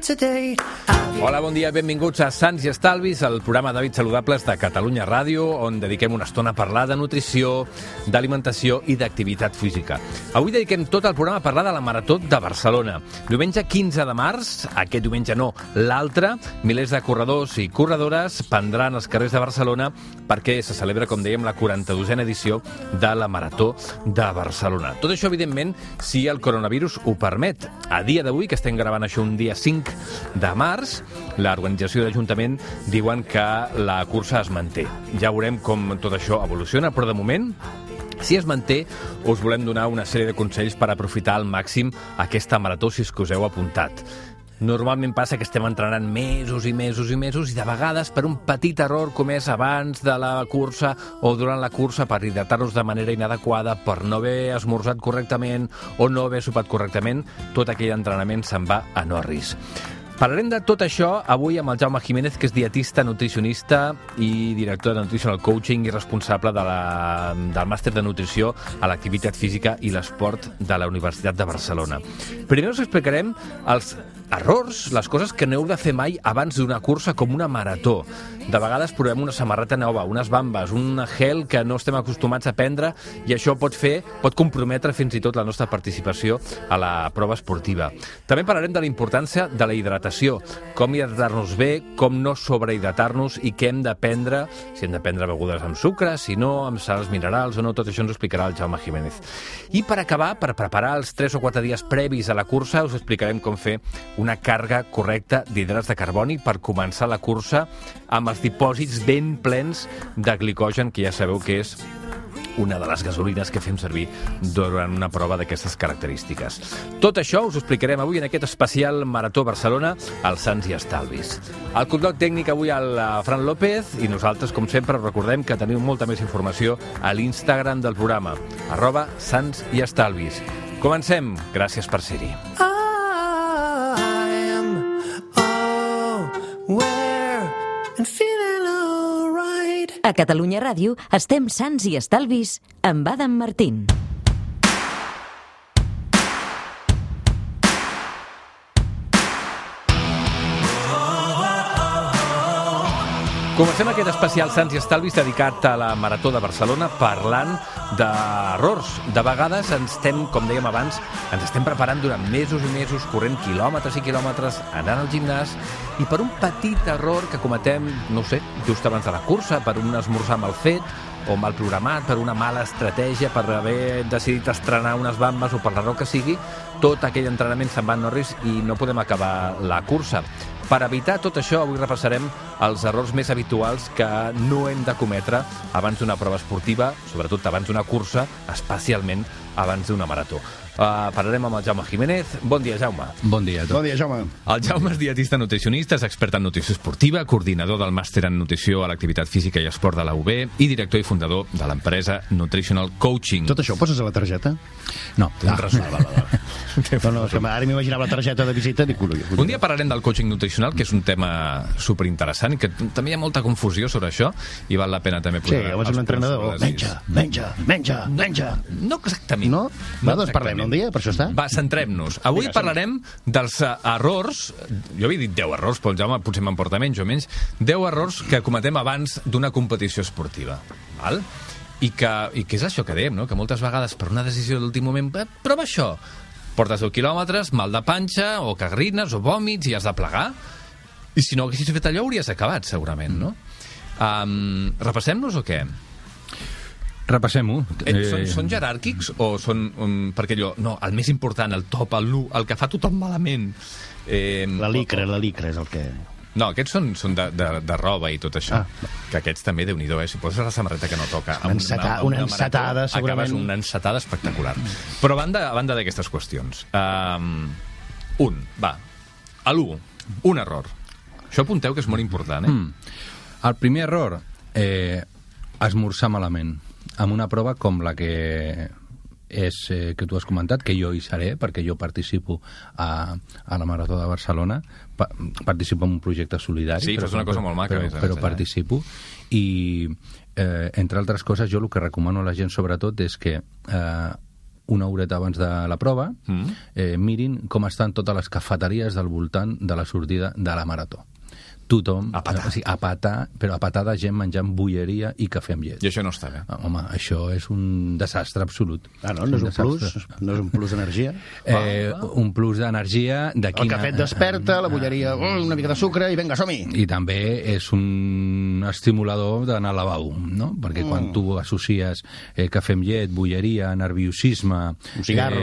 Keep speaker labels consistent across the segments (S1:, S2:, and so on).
S1: Hola, bon dia, benvinguts a Sants i Estalvis, el programa d'hàbits saludables de Catalunya Ràdio, on dediquem una estona a parlar de nutrició, d'alimentació i d'activitat física. Avui dediquem tot el programa a parlar de la Marató de Barcelona. Diumenge 15 de març, aquest diumenge no, l'altre, milers de corredors i corredores prendran els carrers de Barcelona perquè se celebra, com dèiem, la 42a edició de la Marató de Barcelona. Tot això, evidentment, si el coronavirus ho permet. A dia d'avui, que estem gravant això un dia 5 de març, l'organització de l'Ajuntament diuen que la cursa es manté. Ja veurem com tot això evoluciona, però de moment, si es manté, us volem donar una sèrie de consells per aprofitar al màxim aquesta marató si és que us heu apuntat. Normalment passa que estem entrenant mesos i mesos i mesos i de vegades per un petit error comès abans de la cursa o durant la cursa per hidratar-nos de manera inadequada, per no haver esmorzat correctament o no haver sopat correctament, tot aquell entrenament se'n va a no risc. Parlarem de tot això avui amb el Jaume Jiménez, que és dietista, nutricionista i director de Nutritional Coaching i responsable del màster de nutrició a l'activitat física i l'esport de la Universitat de Barcelona. Primer us explicarem els errors, les coses que no heu de fer mai abans d'una cursa com una marató. De vegades provem una samarreta nova, unes bambes, un gel que no estem acostumats a prendre i això pot comprometre fins i tot la nostra participació a la prova esportiva. També parlarem de la importància de la hidratació, com hidratar-nos bé, com no sobrehidratar-nos i què hem de prendre, si hem de prendre begudes amb sucre, si no, amb sals minerals o no, tot això ens ho explicarà el Jaume Jiménez. I per acabar, per preparar els 3 o 4 dies previs a la cursa, us explicarem com fer una càrrega correcta d'hidrats de carboni per començar la cursa amb els dipòsits ben plens de glicogen, que ja sabeu que és una de les gasolines que fem servir durant una prova d'aquestes característiques. Tot això us ho explicarem avui en aquest especial Marató Barcelona al Sants i Estalvis. Al control tècnic avui el Fran López i nosaltres, com sempre, recordem que teniu molta més informació a l'Instagram del programa, @Sants i Estalvis. Comencem. Gràcies per ser-hi.
S2: A Catalunya Ràdio estem Sants i Estalvis amb Adam Martín.
S1: Comencem aquest especial Sants i Estalvis dedicat a la Marató de Barcelona parlant d'errors. De vegades com dèiem abans, ens estem preparant durant mesos i mesos, corrent quilòmetres i quilòmetres, anant al gimnàs, i per un petit error que cometem, no sé, just abans de la cursa, per un esmorzar mal fet, o mal programat, per una mala estratègia, per haver decidit estrenar unes bambes o per l'error que sigui, tot aquell entrenament se'n va a no risc i no podem acabar la cursa. Per evitar tot això, avui repassarem els errors més habituals que no hem de cometre abans d'una prova esportiva, sobretot abans d'una cursa, especialment abans d'una marató. Parlarem amb el Jaume Jiménez. Bon dia, Jaume.
S3: Bon dia a tots.
S4: Bon dia, Jaume.
S1: El Jaume és dietista nutricionista, és expert en nutrició esportiva, coordinador del màster en nutrició a l'activitat física i esport de la UB i director i fundador de l'empresa Nutritional Coaching.
S4: Tot això ho poses a la targeta?
S3: No.
S4: No, és que ara m'imaginava la targeta de visita i dic...
S1: Un dia parlarem del coaching nutricional, que és un tema superinteressant i que també hi ha molta confusió sobre això i val la pena també
S4: posar... Sí, llavors un entrenador, menja.
S1: No exactament.
S4: No? Doncs parlem un dia, per això està.
S1: Va, centrem-nos. Avui parlarem dels errors, jo havia dit 10 errors, però el Jaume potser m'emporta menys o menys, 10 errors que cometem abans d'una competició esportiva. Val? I que és això que dèiem, no? Que moltes vegades per una decisió d'últim moment, prova això, portes 10 quilòmetres, mal de panxa, o cagarrines, o vòmits, i has de plegar. I si no haguessis fet allò, hauries acabat, segurament, no? Repassem-nos o què?
S3: Repassem-ho.
S1: Són jeràrquics o són... perquè allò, no, el més important, el top, el que fa tothom malament...
S4: La licra és el que...
S1: No, aquests són de roba i tot això. Que aquests també, Déu-n'hi-do, si poses la samarreta que no toca...
S4: Una encetada, segurament.
S1: Acabes una encetada espectacular. Però a banda d'aquestes qüestions. Un error. Això apunteu que és molt important,
S3: El primer error, esmorzar malament. Amb una prova com la que que tu has comentat, que jo hi seré, perquè jo participo a la Marató de Barcelona, participo en un projecte solidari.
S1: Sí, és una cosa molt maca.
S3: Però participo, i entre altres coses, jo el que recomano a la gent sobretot és que una horeta abans de la prova, mirin com estan totes les cafeteries del voltant de la sortida de la marató. Tothom, a patar, però a patar de gent menjant bolleria i cafè amb llet.
S1: I això no està bé.
S3: Home, això és un desastre absolut.
S4: No és un plus? No és un plus d'energia?
S3: Un plus d'energia...
S4: El cafè et desperta, la bolleria, una mica de sucre i vinga, som-hi!
S3: I també és un estimulador d'anar al lavabo, no? Perquè quan tu associes cafè amb llet, bolleria, nerviosisme...
S4: Un cigarro.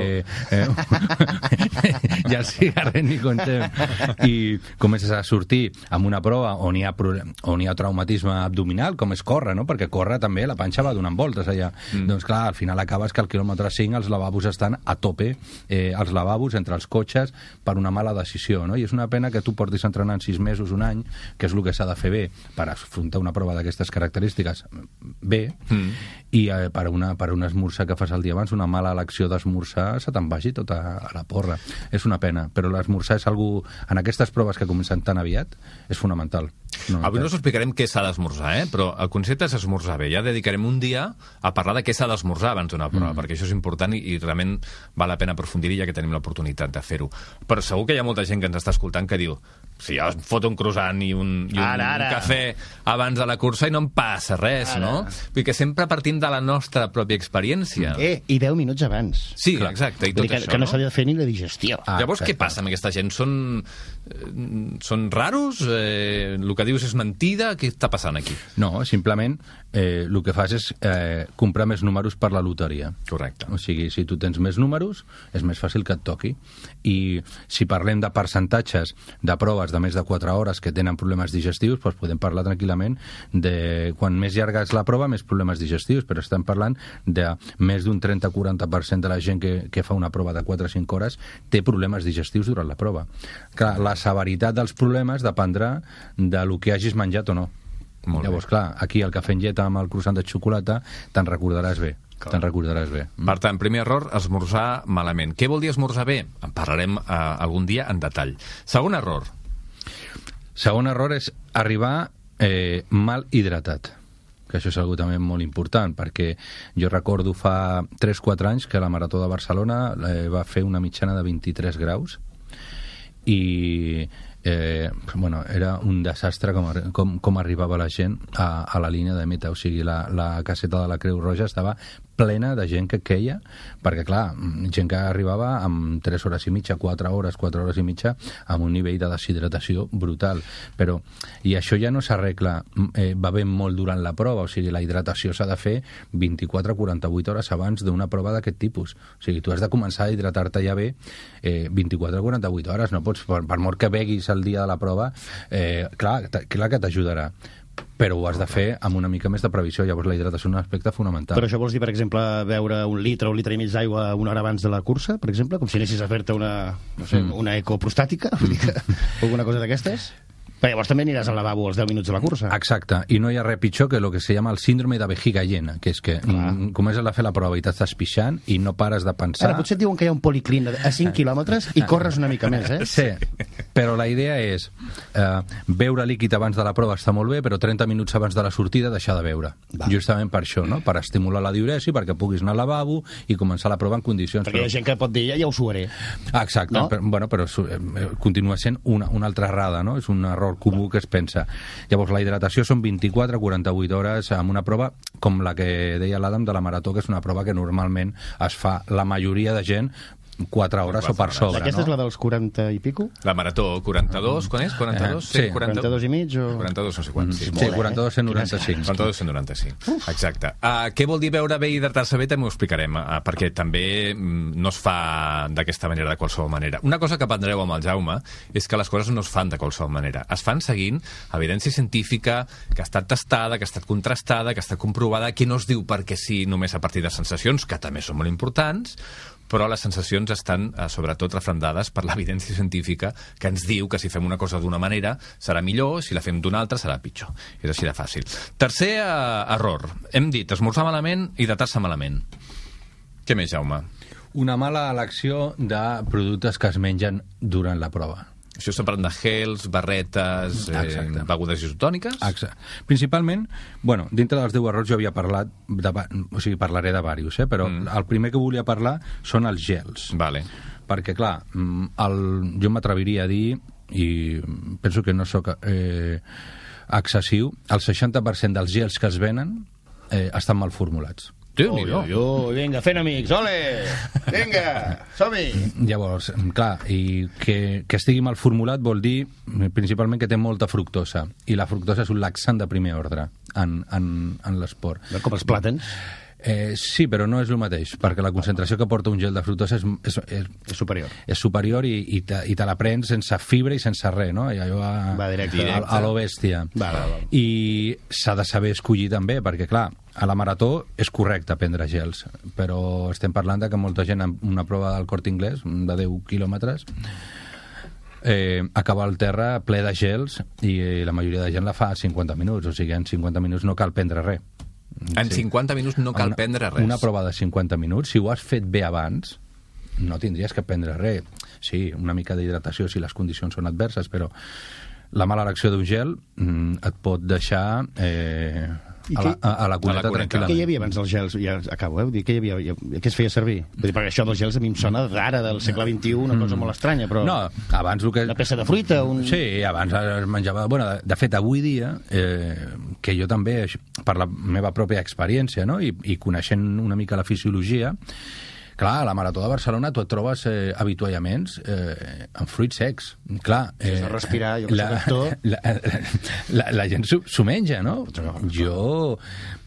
S3: I el cigarret ni contem. I comences a sortir amb una prova on hi ha traumatisme abdominal, com és córrer, no? Perquè córrer també, la panxa va donant voltes allà. Doncs clar, al final acabes que al quilòmetre 5 els lavabos estan a tope, els lavabos entre els cotxes per una mala decisió, no? I és una pena que tu portis entrenant 6 mesos, un any, que és el que s'ha de fer bé per afrontar una prova d'aquestes característiques bé, i per un esmorzar que fas el dia abans, una mala elecció d'esmorzar, se te'n vagi tota a la porra. És una pena, però l'esmorzar és algú, en aquestes proves que comencen tan aviat, és fonamental.
S1: Avui no us explicarem què s'ha d'esmorzar, però el concepte és esmorzar bé. Ja dedicarem un dia a parlar de què s'ha d'esmorzar abans d'una prova, perquè això és important i realment val la pena aprofundir-hi ja que tenim l'oportunitat de fer-ho. Però segur que hi ha molta gent que ens està escoltant que diu si jo em foto un croissant i un cafè abans de la cursa i no em passa res, no? Perquè sempre partim de la nostra pròpia experiència.
S4: I 10 minuts abans.
S1: Sí, exacte, i tot això,
S4: que no s'ha de fer ni la digestió.
S1: Llavors, què passa amb aquesta gent? Són raros? El que dius és mentida? Què està passant aquí?
S3: No, simplement el que fas és comprar més números per la loteria.
S1: Correcte.
S3: O sigui, si tu tens més números, és més fàcil que et toqui. I si parlem de percentatges de proves de més de 4 hores que tenen problemes digestius, doncs podem parlar tranquil·lament de quan més llarga és la prova, més problemes digestius, però estem parlant de més d'un 30-40% de la gent que fa una prova de 4 o 5 hores té problemes digestius durant la prova. Clar, la severitat dels problemes dependrà de lo que hagis menjat o no. Llavors, clar, aquí el cafè amb llet amb el croissant de xocolata te'n recordaràs bé. Te'n recordaràs bé.
S1: Per tant, primer error, esmorzar malament. Què vol dir esmorzar bé? En parlarem algun dia en detall. Segon error.
S3: Segon error és arribar mal hidratat, que això és algo també molt important, perquè jo recordo fa 3-4 anys que la Marató de Barcelona va fer una mitjana de 23 graus i era un desastre com arribava la gent a la línia de meta, o sigui, la caseta de la Creu Roja estava plena de gent que queia, perquè clar, gent que arribava amb 3 hores i mitja, 4 hores i mitja, amb un nivell de deshidratació brutal, i això ja no s'arregla bevent molt durant la prova, o sigui, la hidratació s'ha de fer 24-48 hores abans d'una prova d'aquest tipus, o sigui, tu has de començar a hidratar-te ja bé 24-48 hores, no pots, per mort que beguis el dia de la prova, clar que t'ajudarà, però ho has de fer amb una mica més de previsió. Llavors la hidratació és un aspecte fonamental.
S4: Però això vols dir, per exemple, beure un litre i mig d'aigua una hora abans de la cursa, per exemple? Com si anessis a fer-te una ecoprostàtica? Alguna cosa d'aquestes? Però llavors també aniràs al lavabo als 10 minuts de la cursa.
S3: Exacte, i no hi ha res pitjor que el que se llama el síndrome de vejiga llena, que és que comences a fer la prova i t'estàs pixant i no pares de pensar...
S4: Ara, potser et diuen que hi ha un policlín a 5 quilòmetres i corres una mica més,
S3: Sí, però la idea és beure líquid abans de la prova està molt bé, però 30 minuts abans de la sortida deixar de beure. Justament per això, no? Per estimular la diuresi, perquè puguis anar al lavabo i començar la prova en condicions.
S4: Perquè hi ha gent que pot dir, ja ho suaré.
S3: Exacte, no? Però continua sent una altra errada, no? És un error comú que es pensa. Llavors, la hidratació són 24-48 hores amb una prova com la que deia l'Adam de la Marató, que és una prova que normalment es fa la majoria de gent 4 hores o per sobre.
S4: Aquesta és la dels 40 i pico?
S1: La Marató, 42, quan és? 42?
S3: Sí,
S4: 42 i mig o...
S1: 42 no sé quants.
S3: Sí, 42-195.
S1: 42-195. Exacte. Què vol dir beure bé i hidratar-se bé? També ho explicarem, perquè també no es fa d'aquesta manera, de qualsevol manera. Una cosa que aprendreu amb el Jaume és que les coses no es fan de qualsevol manera. Es fan seguint evidència científica que ha estat testada, que ha estat contrastada, que ha estat comprovada, que no es diu perquè sí només a partir de sensacions, que també són molt importants, però les sensacions estan sobretot refrendades per l'evidència científica que ens diu que si fem una cosa d'una manera serà millor, si la fem d'una altra serà pitjor. És així de fàcil. Tercer error. Hem dit esmorzar malament i hidratar-se malament. Què més, Jaume?
S3: Una mala elecció de productes que es mengen durant la prova.
S1: Això estem parlant de gels, barretes, begudes isotòniques?
S3: Exacte. Principalment, bueno, dintre dels 10 errors jo havia parlat, parlaré de diversos, però el primer que volia parlar són els gels.
S1: Vale.
S3: Perquè, clar, jo m'atreviria a dir, i penso que no sóc excessiu, el 60% dels gels que es venen estan mal formulats.
S4: Vinga, fent amics, ole! Vinga, som-hi!
S3: Llavors, clar, i que estigui mal formulat vol dir principalment que té molta fructosa, i la fructosa és un laxant de primer ordre en l'esport.
S4: Com els plàtans?
S3: Sí, però no és el mateix, perquè la concentració que porta un gel de fructosa és
S4: superior.
S3: És superior i te la prens sense fibra i sense res, no? I allò
S4: va directe
S3: a lo bèstia.
S4: Val.
S3: I s'ha de saber escollir també, perquè, clar, a la marató és correcte prendre gels, però estem parlant de que molta gent en una prova del Corte Inglés, de 10 quilòmetres, acaba al terra ple de gels i la majoria de gent la fa a 50 minuts, o sigui, en 50 minuts no cal prendre res.
S1: En 50 minuts no cal prendre res.
S3: Una prova de 50 minuts, si ho has fet bé abans, no tindries que prendre res. Sí, una mica d'hidratació si les condicions són adverses, però la mala elecció d'un gel et pot deixar a la cuneta tranquil·lament.
S4: Què hi havia abans dels gels? Ja acabo, Vull dir, què es feia servir? Vull dir, perquè això dels gels a mi em sona d'ara, del segle XXI, una cosa molt estranya, però...
S3: No, abans el que...
S4: Una peça de fruita,
S3: Sí, abans es menjava... Bueno, de fet, avui dia, que jo també, per la meva pròpia experiència, no?, i coneixent una mica la fisiologia, clar, a la Marató de Barcelona tu et trobes avituallaments amb fruits secs. Clar,
S4: has de respirar, jo que sé tot.
S3: La gent s'ho menja, no? Jo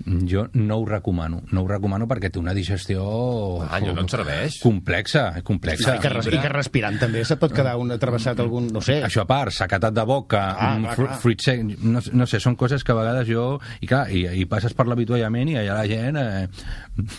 S3: no ho recomano. No ho recomano perquè té una digestió...
S1: Allò no et serveix.
S3: Complexa.
S4: I que respirant també se pot quedar un travessat algun... No sé.
S3: Això a part, sequetat de boca, fruits secs... No sé, són coses que a vegades jo... I clar, i passes per l'avituallament i allà la gent...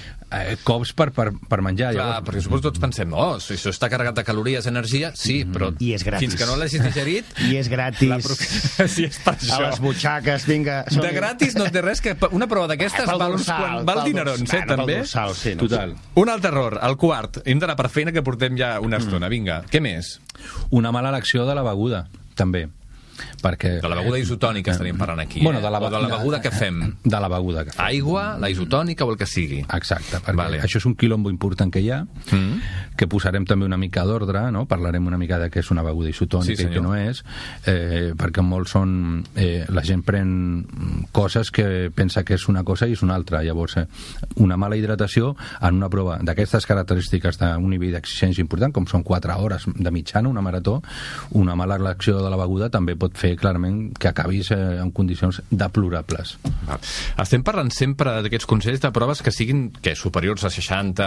S3: cops per menjar.
S1: Clar, llavors... perquè suposo tots pensem, si això està carregat de calories, energia, sí, però
S4: i és gratis.
S1: Fins que no l'hagis digerit...
S4: I és gratis.
S1: Sí, és per això.
S4: A les butxaques, vinga...
S1: De gratis no té res, que una prova d'aquestes val dinerons, també?
S4: Dorsal, sí,
S3: total.
S1: Un altre error, el quart. Hem d'anar per feina, que portem ja una estona. Vinga, què més?
S3: Una mala elecció de la beguda, també. Perquè...
S1: De la beguda isotònica estaríem parlant aquí,
S3: bueno,
S1: o de la beguda que fem.
S3: De la beguda que fem.
S1: Aigua, la isotònica o el que sigui.
S3: Exacte, perquè això és un quilombo important que hi ha, que posarem també una mica d'ordre, no? Parlarem una mica de què és una beguda isotònica i què no és, perquè molts són... la gent pren coses que pensa que és una cosa i és una altra. Llavors, una mala hidratació en una prova d'aquestes característiques d'un nivell d'exigència important, com són 4 hores de mitjana, una marató, una mala elecció de la beguda també pot fer clarament que acabis en condicions deplorables.
S1: Estem parlant sempre d'aquests consells de proves que siguin superiors a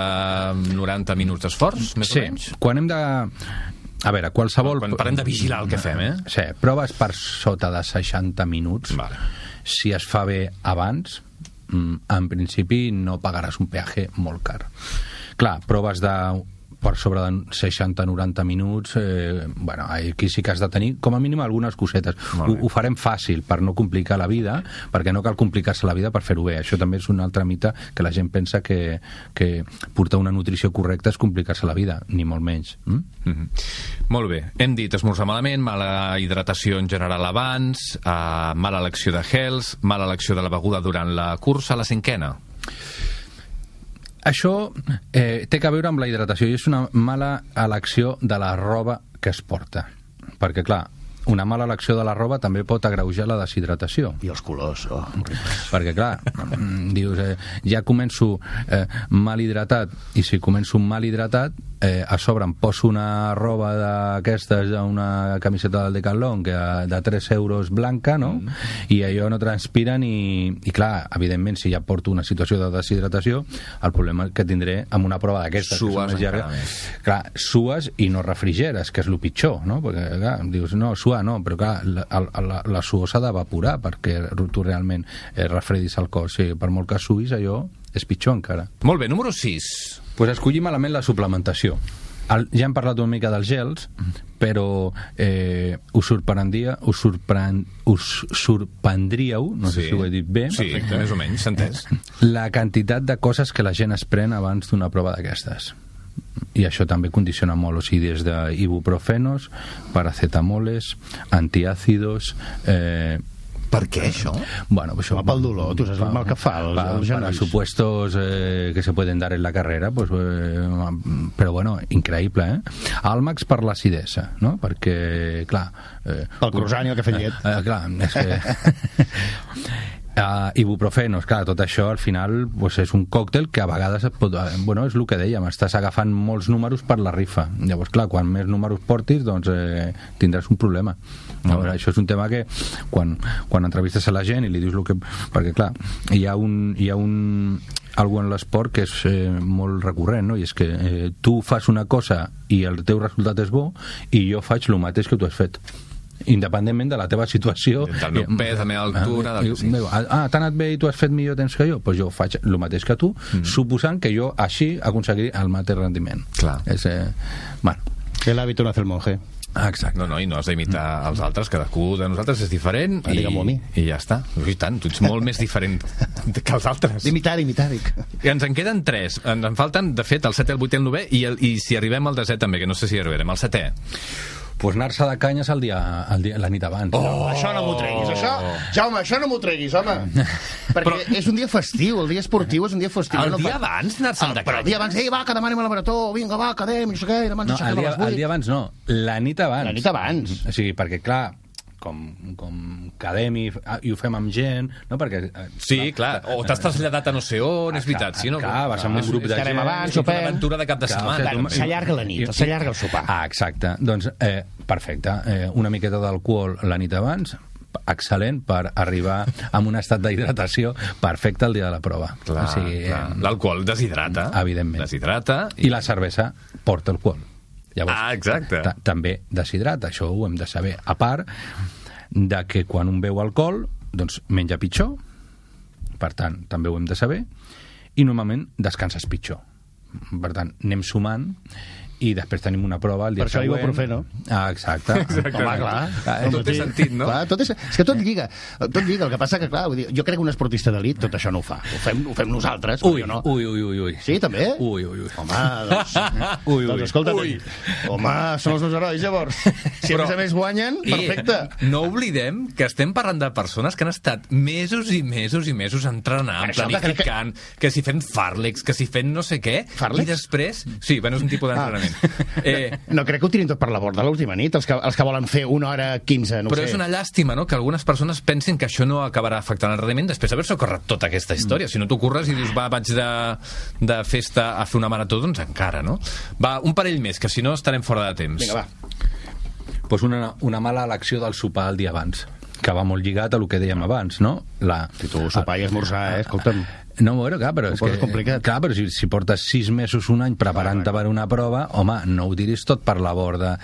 S1: 60-90 minuts d'esforç, més o menys?
S3: Sí, quan hem de... A veure, qualsevol...
S1: Quan parlem de vigilar el que fem,
S3: Sí, proves per sota de 60 minuts, si es fa bé abans, en principi no pagaràs un peatge molt car. Clar, proves per sobre de 60-90 minuts, aquí sí que has de tenir com a mínim algunes cosetes. Ho farem fàcil per no complicar la vida, perquè no cal complicar-se la vida per fer-ho bé. Això també és un altre mite, que la gent pensa que portar una nutrició correcta és complicar-se la vida, ni molt menys.
S1: Molt bé. Hem dit esmorzar malament, mala hidratació en general abans, mala elecció de gels, mala elecció de la beguda durant la cursa, la cinquena.
S3: Això té a veure amb la hidratació i és una mala elecció de la roba que es porta. Perquè, clar, una mala elecció de la roba també pot agreujar la deshidratació.
S4: I els colors,
S3: Perquè, clar, dius, ja començo mal hidratat, i si començo mal hidratat, a sobre em poso una roba d'aquestes, una camiseta del Decathlon de 3 euros blanca, no? I allò no transpira i clar, evidentment, si ja porto una situació de deshidratació, el problema que tindré amb una prova d'aquestes,
S1: sues encara més.
S3: Clar, sues i no refrigeres, que és el pitjor, no? Perquè, clar, dius, no, suar no, però clar, la suor s'ha d'evaporar perquè tu realment refredis el cos. Sí, per molt que suïs, allò és pitjor encara.
S1: Molt bé, número 6.
S3: Pues escollim malament la suplementació. Ja hem parlat una mica dels gels, però us sorprendríeu, no sé si ho he dit bé,
S1: sí, més o menys, s'ha entès,
S3: la quantitat de coses que la gent es pren abans d'una prova d'aquestes. i això també condiciona molt, o sigui, des d'ibuprofenos, paracetamoles, antiàcidos...
S1: Per què, això?
S3: Bueno, això...
S4: Pel dolor, tu saps el mal que fa els genolls.
S3: Para supuestos que se pueden dar en la carrera, pues, però bueno, increïble, Almax per l'acidesa, no? Perquè, clar...
S4: Pel croissant i el cafè llet.
S3: Clar, és que... ibuprofenos, clar, tot això al final pues, és un còctel que a vegades bueno, és el que dèiem, estàs agafant molts números per la rifa, llavors clar, quan més números portis doncs tindràs un problema. Això és un tema que quan entrevistes a la gent i li dius el que... perquè clar, hi ha algo en l'esport que és molt recurrent, no? I és que tu fas una cosa i el teu resultat és bo i jo faig el mateix que tu has fet, independentment de la teva situació,
S1: del meu pes, la meva altura,
S3: t'ha anat bé i tu has fet millor temps que jo, doncs jo faig el mateix que tu, suposant que jo així aconseguiré el mateix rendiment.
S1: Clar.
S3: Bueno.
S4: Que l'hàbit no hace el monje.
S3: Exacte.
S1: No, i no has d'imitar els altres, cadascú de nosaltres és diferent i ja està. I tant, tu ets molt més diferent que els altres.
S4: D'imitar, dic.
S1: I ens en queden 3. Ens en falten, de fet, el 7, el 8 i el 9 i si arribem al 10 també, que no sé si arribarem, al 7è.
S3: Pues anar-se de canyes la nit abans.
S4: No, això no m'ho treguis, Jaume, això no m'ho treguis, home. Perquè és un dia festiu, el dia esportiu és un dia festiu.
S1: El dia abans anar-se'n de canyes?
S4: Però el dia abans, va, que demà anem a la marató, vinga, va, quedem, no sé què, demà ens aixequem a les 8.
S3: El dia abans no, la nit abans.
S4: La nit abans.
S3: O sigui, perquè clar, com quedem i ho fem amb gent, no? Perquè...
S1: Sí, clar, o t'has traslladat a no sé on, és veritat, sí, no?
S3: Clar, vas amb un grup de gent...
S4: Estarem abans, sopem...
S1: Una aventura de cap de setmana.
S4: S'allarga la nit, s'allarga el sopar.
S3: Exacte, doncs, perfecte. Una miqueta d'alcohol la nit abans, excel·lent per arribar amb un estat d'hidratació perfecte el dia de la prova.
S1: Clar,
S3: o sigui,
S1: l'alcohol deshidrata.
S3: Evidentment.
S1: Deshidrata.
S3: I la cervesa porta alcohol. Llavors,
S1: exacte.
S3: També deshidrata, això ho hem de saber. A part de que quan un beu alcohol, doncs menja pitjor, per tant, també ho hem de saber, i normalment descanses pitjor. Per tant, anem sumant i després tenim una prova el dia següent.
S4: Per això ibuprofeno.
S3: Exacte.
S1: Home, clar. Tot té sentit, no?
S4: Clar, és que tot lliga. Tot lliga. El que passa que, clar, vull dir, jo crec que un esportista d'elit tot això no ho fa. Ho fem nosaltres.
S3: Ui.
S4: Sí, també?
S3: Ui.
S4: Home, doncs... Doncs escolta, home, són els meus herois, llavors. Si a més guanyen, perfecte.
S1: No oblidem que estem parlant de persones que han estat mesos i mesos i mesos entrenant, planificant, que si fent fàrlecs, que si fent no sé què, i després... Sí, bueno, és un tipus d'entrenament.
S4: No crec que ho tirin tot per la borda l'última nit, els que volen fer 1 hora 15, no
S1: però
S4: sé.
S1: És una llàstima, no?, que algunes persones pensin que això no acabarà afectant el rendiment després d'haver-se ocorregut tota aquesta història. Si no t'ho curres i dius, va, vaig de festa a fer una marató, doncs encara, no? Va, un parell més, que si no estarem fora de temps.
S4: Vinga, va.
S3: Pues una mala elecció del sopar el dia abans, que va molt lligat a el que dèiem abans, no?
S4: Si tu sopar i esmorzar, escolta'm...
S3: No, bueno, clar, però és que...
S4: complicat.
S3: Clar, però si portes 6 mesos, un any preparant-te per una prova, home, no ho tiris tot per la borda.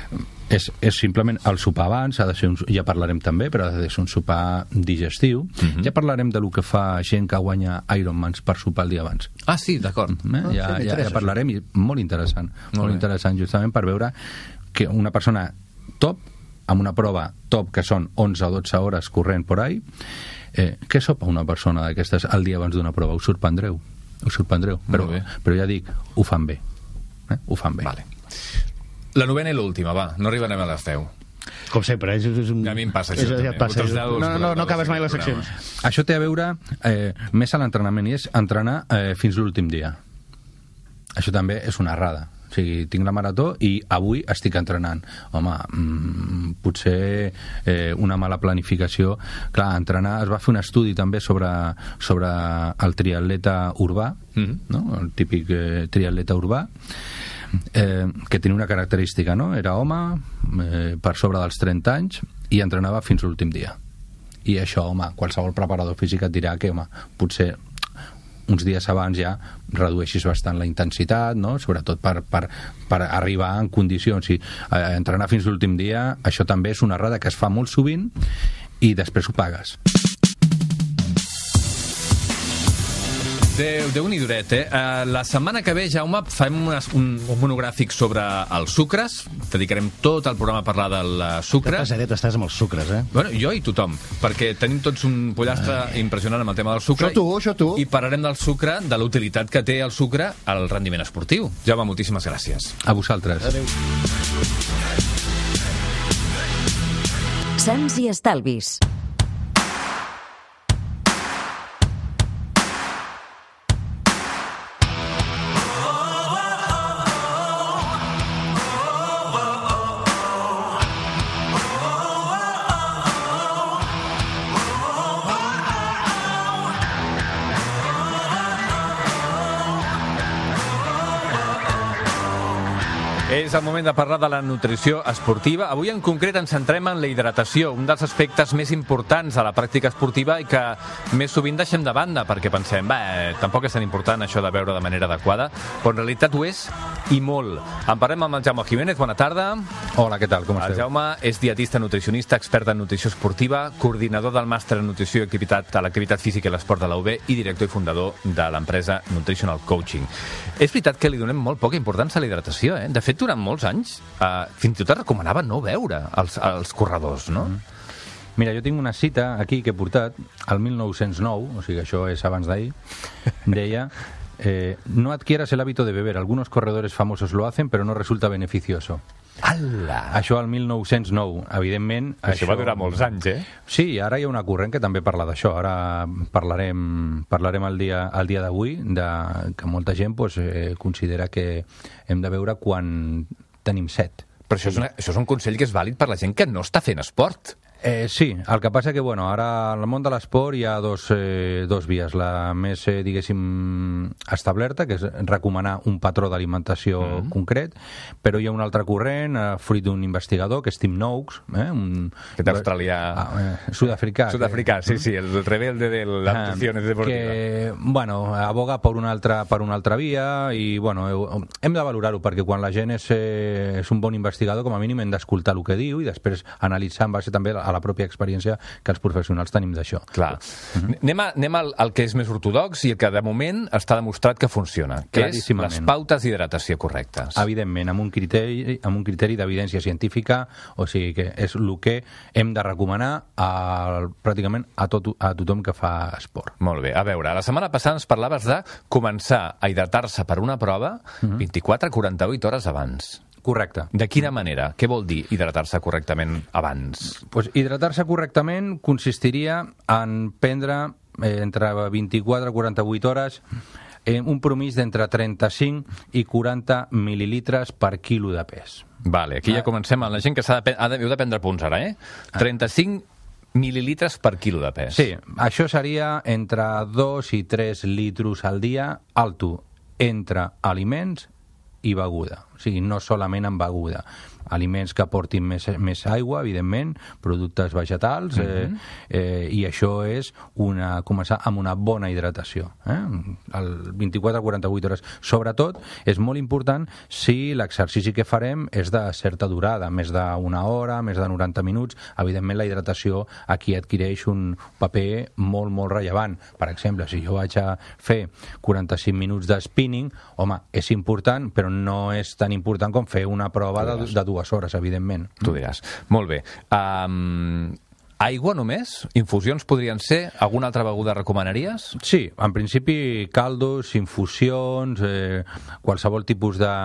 S3: És simplement el sopar abans, ha de ser ja parlarem també, però ha de ser un sopar digestiu. Ja parlarem de lo que fa gent que guanya Ironmans per sopar el dia abans.
S1: Ah, sí, d'acord.
S3: Ja parlarem, i molt interessant. Molt interessant, justament per veure que una persona top, amb una prova top, que són 11 o 12 hores corrent por ahí, què sopa una persona d'aquestes el dia abans d'una prova? Us sorprendreu. Però ja dic, ho fan bé. Ho fan bé.
S1: Vale. La 9a i l'última, va, no arribarem a les 10.
S4: Com sempre, és un...
S1: A mi em passa això també.
S4: No acabes mai les seccions.
S3: Això té a veure més a l'entrenament, i és entrenar fins l'últim dia. Això també és una errada. O sigui, tinc la marató i avui estic entrenant. Home, potser una mala planificació. Clar, entrenar... Es va fer un estudi també sobre el triatleta urbà, no? El típic triatleta urbà, que tenia una característica, no? Era home, per sobre dels 30 anys, i entrenava fins l'últim dia. I això, home, qualsevol preparador físic et dirà que, home, potser uns dies abans ja redueixis bastant la intensitat, no? Sobretot per arribar en condicions. I entrenar fins l'últim dia, això també és una errada que es fa molt sovint i després ho pagues.
S1: Déu-n'hi duret, La setmana que ve, Jaume, farem un monogràfic sobre els sucres. Dedicarem tot el programa a parlar del sucre.
S4: Que pesadet estàs amb els sucres,
S1: Bueno, jo i tothom, perquè tenim tots un pollastre impressionant amb el tema del sucre.
S4: Això tu.
S1: I parlarem del sucre, de la utilitat que té el sucre al rendiment esportiu. Jaume, moltíssimes gràcies.
S3: A vosaltres.
S4: Adéu.
S2: Sants i estalvis.
S1: És el moment de parlar de la nutrició esportiva. Avui en concret ens centrem en la hidratació, un dels aspectes més importants a la pràctica esportiva i que més sovint deixem de banda perquè pensem, tampoc és tan important això de beure de manera adequada, però en realitat ho és i molt. En parlem amb el Jaume Jiménez, bona tarda.
S3: Hola, què tal, com esteu?
S1: El Jaume és dietista nutricionista, expert en nutrició esportiva, coordinador del màster en nutrició i activitat a l'activitat física i l'esport de la UB i director i fundador de l'empresa Nutritional Coaching. És veritat que li donem molt poca importància a la hidratació, De fet, durant molts anys, fins i tot es recomanava no beure als corredors, no?
S3: Mira, jo tinc una cita aquí que he portat al 1909, o sigui, això és abans d'ahir, deia... no adquieras el hábito de beber. Algunos corredores famosos lo hacen, pero no resulta beneficioso.
S1: Ala!
S3: Això al 1909, evidentment...
S1: Això va durar molts anys,
S3: Sí, ara hi ha una corrent que també parla d'això. Ara parlarem el dia d'avui que molta gent considera que hem de beure quan tenim set.
S1: Però això és un consell que és vàlid per la gent que no està fent esport.
S3: Sí, el que passa que, ara al món de l'esport hi ha dos vies. La més, diguéssim, establerta, que és recomanar un patró d'alimentació concret, però hi ha un altre corrent, fruit d'un investigador, que és Tim Noakes,
S1: Aquest australià...
S3: Sud-africà.
S1: Sud-africà, sí, el rebelde de la nutrició deportiva.
S3: Que, aboga per una altra via i, hem de valorar-ho, perquè quan la gent és un bon investigador, com a mínim hem d'escoltar el que diu i després analitzar en base també a la pròpia experiència que els professionals tenim d'això.
S1: Clar. Anem al que és més ortodox i el que de moment està demostrat que funciona, que és les pautes d'hidratació correctes.
S3: Evidentment, amb un criteri d'evidència científica, o sigui que és el que hem de recomanar pràcticament a tothom que fa esport.
S1: Molt bé. A veure, la setmana passada ens parlaves de començar a hidratar-se per una prova 24 a 48 hores abans.
S3: Correcte.
S1: De quina manera? Què vol dir hidratar-se correctament abans?
S3: Hidratar-se correctament consistiria en prendre entre 24 i 48 hores un promís d'entre 35 i 40 mil·lilitres per quilo de pes.
S1: Vale, aquí ja comencem amb la gent que heu de prendre punts ara, 35 mil·lilitres per quilo de pes.
S3: Sí, això seria entre 2 i 3 litros al dia, alto, entre aliments i beguda, o sigui, no solament en beguda. Aliments que aportin més aigua, evidentment, productes vegetals, i això és començar amb una bona hidratació. El 24 a 48 hores. Sobretot, és molt important si l'exercici que farem és de certa durada, més d'una hora, més de 90 minuts. Evidentment, la hidratació aquí adquireix un paper molt, molt rellevant. Per exemple, si jo vaig a fer 45 minuts de spinning, home, és important, però no és tan important com fer una prova de 2 hores, evidentment.
S1: Tu diràs. Molt bé. Aigua només? Infusions podrien ser? Alguna altra beguda recomanaries?
S3: Sí, en principi caldos, infusions, qualsevol tipus de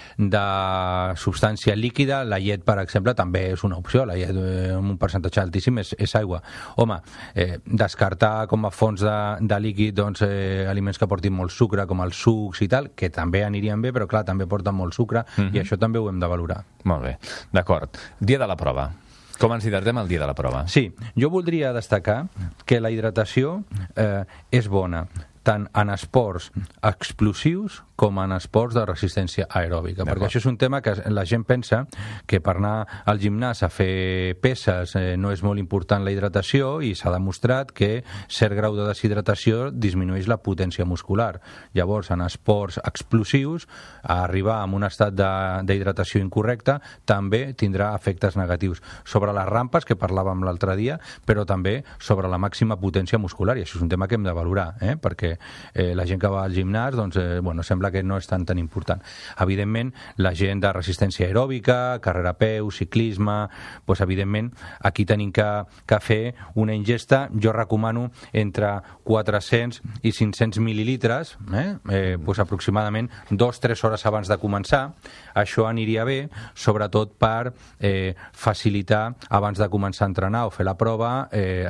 S3: substància líquida. La llet, per exemple, també és una opció. La llet amb un percentatge altíssim és aigua. Home, descartar com a fonts de líquid aliments que portin molt sucre, com els sucs i tal, que també anirien bé, però clar, també porten molt sucre, i això també ho hem de valorar.
S1: Molt bé, d'acord. Dia de la prova. Com ens hidratem el dia de la prova?
S3: Sí, jo voldria destacar que la hidratació és bona tant en esports explosius com en esports de resistència aeròbica, perquè això és un tema que la gent pensa que per anar al gimnàs a fer peses no és molt important la hidratació, i s'ha demostrat que cert grau de deshidratació disminueix la potència muscular. Llavors, en esports explosius, arribar a un estat d'hidratació incorrecte també tindrà efectes negatius sobre les rampes, que parlàvem l'altre dia, però també sobre la màxima potència muscular, i això és un tema que hem de valorar, perquè la gent que va al gimnàs, doncs, sembla que no és tan important. Evidentment, la gent de resistència aeròbica, carrera a peu, ciclisme, doncs, evidentment, aquí tenim que fer una ingesta, jo recomano entre 400 i 500 mil·lilitres, doncs aproximadament 2-3 hores abans de començar. Això aniria bé, sobretot per facilitar, abans de començar a entrenar o fer la prova,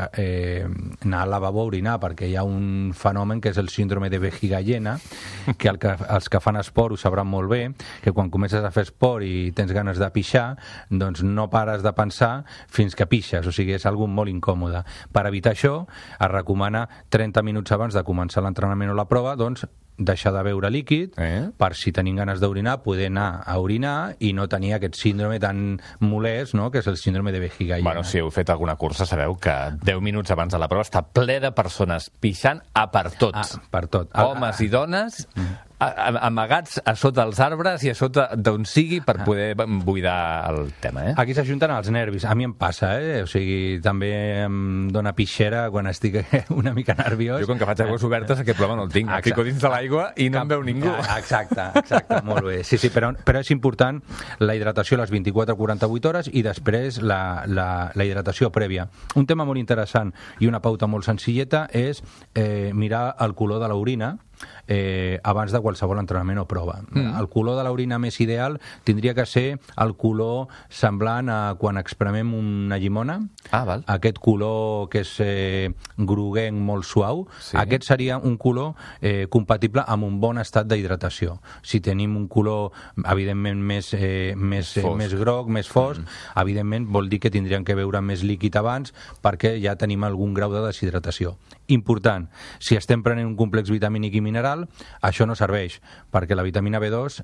S3: anar al lavabo a orinar, perquè hi ha un fenomen que és el síndrome de vejiga llena, que els que fan esport ho sabran molt bé, que quan comences a fer esport i tens ganes de pixar, doncs no pares de pensar fins que pixes, o sigui, és algo molt incòmode. Per evitar això, es recomana 30 minuts abans de començar l'entrenament o la prova, doncs deixar de beure líquid, per si tenim ganes d'orinar, poder anar a orinar i no tenir aquest síndrome tan molest, no?, que és el síndrome de vejiga llena.
S1: Bueno, si heu fet alguna cursa, sabeu que 10 minuts abans de la prova està ple de persones pixant a per tots.
S3: Per tot.
S1: Homes i dones amagats a sota els arbres i a sota d'on sigui per poder buidar el tema,
S3: Aquí s'ajunten els nervis. A mi em passa, o sigui, també em dóna pixera quan estic una mica nerviós.
S1: Jo, com que faig aigües obertes, aquest problema no el tinc. Em fico dins de l'aigua i no em veu ningú.
S3: Exacte, molt bé. Sí, però és important la hidratació a les 24-48 hores i després la hidratació prèvia. Un tema molt interessant i una pauta molt senzilleta és mirar el color de l'orina abans de qualsevol entrenament o prova. El color de l'orina més ideal tindria que ser el color semblant a quan expremem una llimona.
S1: Val.
S3: Aquest color que és groguenc, molt suau. Sí. Aquest seria un color compatible amb un bon estat d'hidratació. Si tenim un color, evidentment, més groc, més fosc, evidentment vol dir que tindríem que beure més líquid abans perquè ja tenim algun grau de deshidratació. Important, si estem prenent un complex vitamínic i mineral, això no serveix, perquè la vitamina B2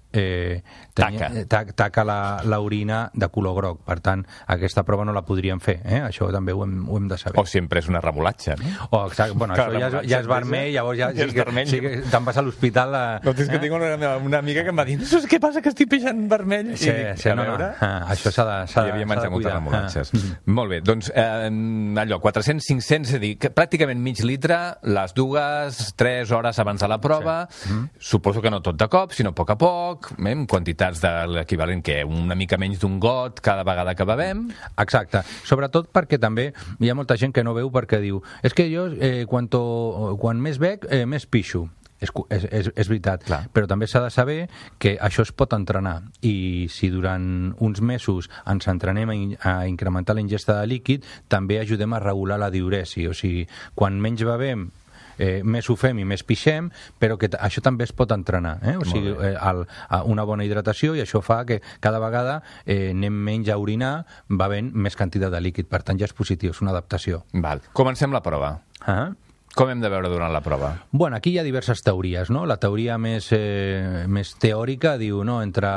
S3: taca l'orina de color groc. Per tant, aquesta prova no la podríem fer. Això també ho hem de saber.
S1: O sempre és una remolatxa, no?
S3: Exacte. Bueno, això ja és vermell, llavors ja sí que te'n vas a l'hospital.
S1: No, és que tinc una amiga que em va dir, no saps què passa, que estic pixant vermell?
S3: Sí, això s'ha de cuidar.
S1: Hi havia menjat moltes remolatxes. Molt bé, doncs allò, 400, 500, és a dir, pràcticament mig litre, les 2-3 hores abans de la prova. Suposo que no tot de cop, sinó a poc, amb quantitats de l'equivalent que una mica menys d'un got cada vegada que bevem.
S3: Exacte, sobretot perquè també hi ha molta gent que no beu perquè diu és que jo quan més bec, més pixo. És veritat, clar. Però també s'ha de saber que això es pot entrenar i si durant uns mesos ens entrenem a incrementar la ingesta de líquid, també ajudem a regular la diüresi, o sigui, quan menys bevem més ho fem i més pixem, però que això també es pot entrenar, o sigui, una bona hidratació, i això fa que cada vegada anem menys a orinar bevent més quantitat de líquid, per tant ja és positiu, és una adaptació.
S1: Val. Comencem la prova. Com hem de veure durant la prova?
S3: Bueno, aquí hi ha diverses teories, no? La teoria més teòrica diu, no, entre